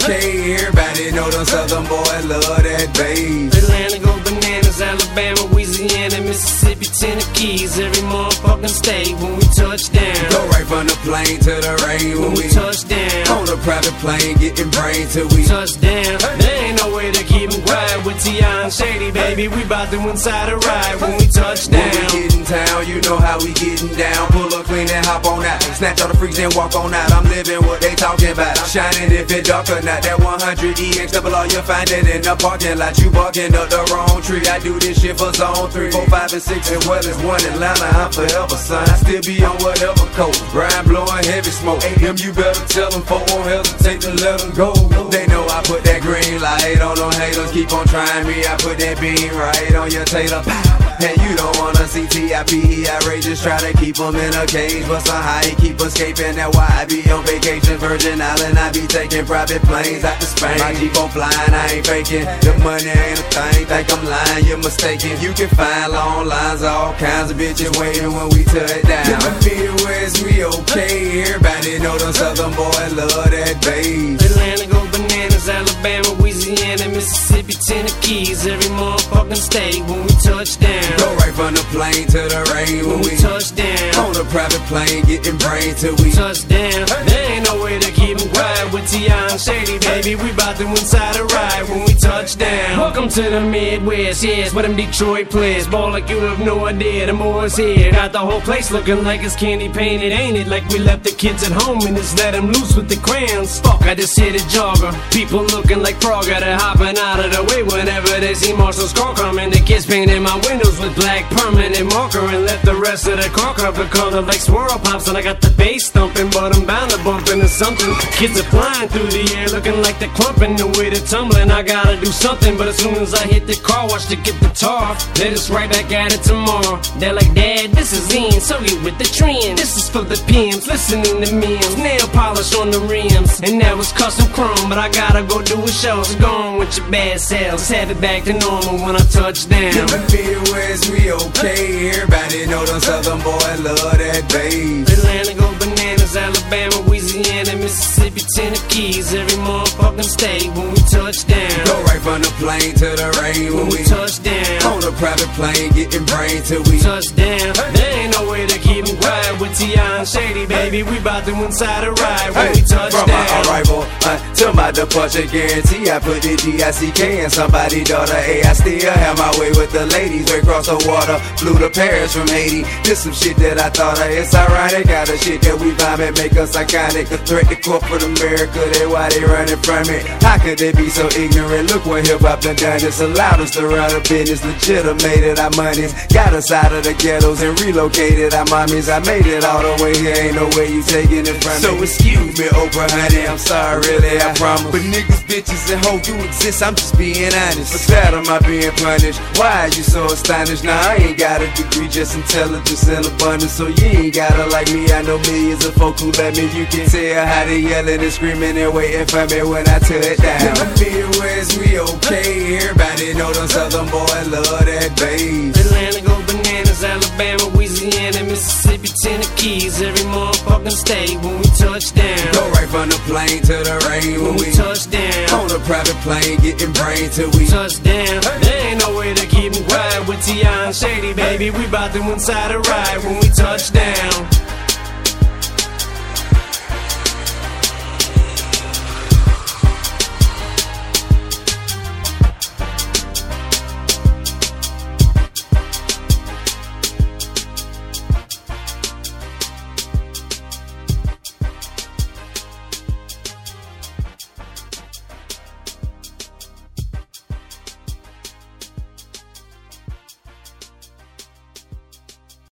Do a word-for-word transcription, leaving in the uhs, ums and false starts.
okay. Everybody know them Southern boys love that bass. Atlanta go bananas, Alabama, Louisiana, Mississippi, Tennessee. Every motherfucking state when we touch down. Go right from the plane to the rain when, when we, we touch down. On a private plane, getting brain till we touch down. There ain't no way to keep them quiet with T I and Shady, baby. We bout to inside a ride when we touch down. When we get in town, you know how we getting down. Pull up clean and hop on out. Snatch all the freaks and walk on out. I'm living what they talking about. I'm shining if it dark or not. That one hundred E X double R, you find it in the parking lot. You barking up the wrong tree. I do this shit for zone three, four, five, and six, as well as one Atlanta. I'm forever, son. I still be on whatever coat. Ryan blowing heavy smoke. Him, you better tell them, folk won't hesitate to let them go. They know I put that green light on them haters. Keep on trying me. I put that beam right on your tailor. And you don't wanna see T I P E outrageous. Try to keep them in a cage, but somehow he keep escaping. That's why I be on vacation, Virgin Island. I be taking private planes out to Spain. My Jeep on flying, I ain't faking. The money ain't a thing, think I'm lying, you're mistaken. You can find long lines, all kinds of bitches waiting when we touch down. In the Midwest, we okay. Everybody know them Southern boys love that bass. Atlanta go bananas, Alabama, Louisiana, Mississippi, Tennessee. Every motherfucking state when we touch down. Go right from the plane to the rain when, when we, we touch down. On a private plane, getting brain till we touch down. There ain't no way to keep them quiet with T I and Shady, baby. We bout to inside a ride when we touch down. Welcome to the Midwest, yes, where them Detroit players ball like you have no idea. The more's here, got the whole place looking like it's candy painted, ain't it? Like we left the kids at home and just let them loose with the crayons. Fuck, I just hit a jogger. People looking like Frogger, they're hopping out of the way whenever they see Marshall's car coming. The kids painted my windows with black permanent marker and left the rest of the car cover colored like swirl pops. And I got the bass thumping, but I'm bound to bump into something. Kids are flying through the air looking like they're clumping. The way they're tumbling, I gotta do something. But as soon as I hit the car wash to get the tar, they're just right back at it tomorrow. They're like, Dad, this is in, so you with the trend. This is for the P Ms, listening to memes. Nail polish on the rims, and that was custom chrome. But I gotta go do a show, so go on with your bad selves. Have it back to normal when I touch down. In the Midwest, we okay. Everybody know them Southern boys love that bass. Atlanta go bananas, Alabama, Louisiana, Mississippi, Tennessee. Every motherfucking state when we touch down. Go right from the plane to the rain when, when we, we touch down. On a private plane, getting brain till we touch down. There ain't no way to keep them quiet with T I and Shady, baby. We bout to inside a ride when hey, we touch from down. From my arrival until my departure, guarantee I put the D I C K in somebody's daughter. Hey, I still have my way with the ladies. We cross the water, flew to Paris from Haiti. This some shit that I thought of. It's ironic, all the shit that we vibe and make us iconic. The threat to corporate America, that's why they running from it. How could they be so ignorant? Look what hip-hop done done. It's allowed us to run a business, legitimated our monies, got us out of the ghettos and relocated our mommies. I made it all the way here, ain't no way you taking it from so me. So excuse me, Oprah, honey, I'm sorry, really, I promise. But niggas, bitches, and hoes do exist, I'm just being honest. Instead of my being punished, why are you so astonished? Nah, I ain't got a degree, just intelligence and abundance. So you ain't gotta like me, I know millions of folk who let me. You can tell how they yelling and screaming and waiting for me when I touch down. In the Midwest, we okay. Everybody know them Southern boys love that bass. Atlanta go bananas, Alabama, Louisiana, Mississippi, Tennessee. Every motherfucking state when we touch down. Go right from the plane to the rain when, when we, we touch down. On a private plane, getting brain till we touch down. There ain't no way to keep them quiet with T I and Shady, baby. We bout to inside a ride when we touch down.